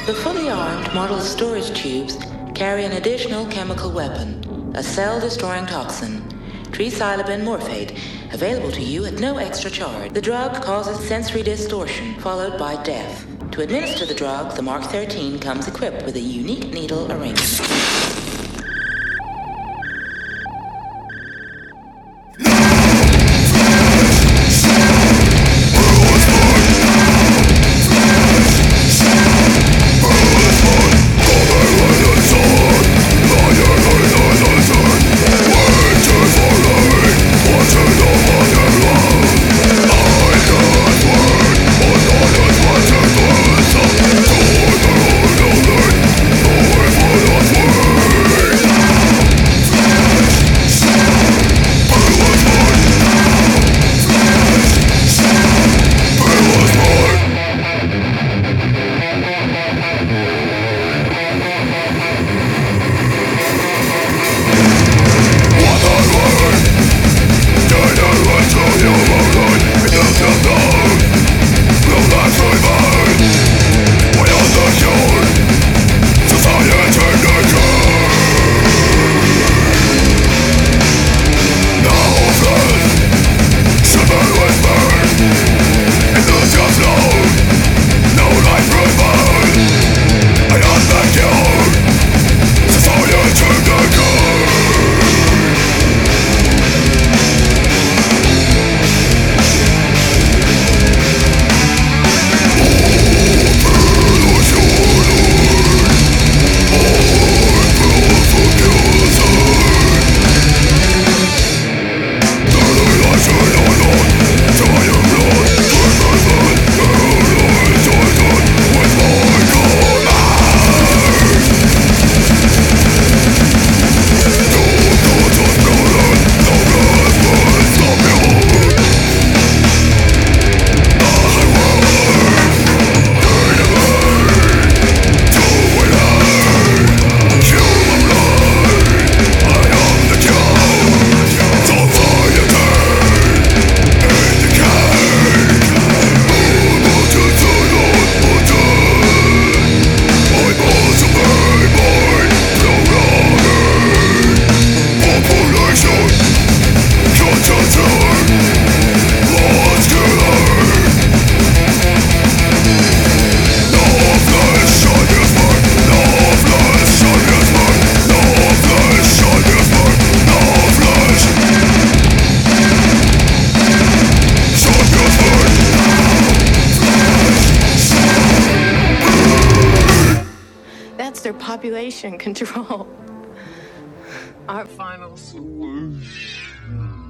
The fully armed model storage tubes carry an additional chemical weapon, a cell-destroying toxin, trisilabin morphate, available to you at no extra charge. The drug causes sensory distortion, followed by death. To administer the drug, the Mark 13 comes equipped with a unique needle arrangement. That's their population control. Our final solution.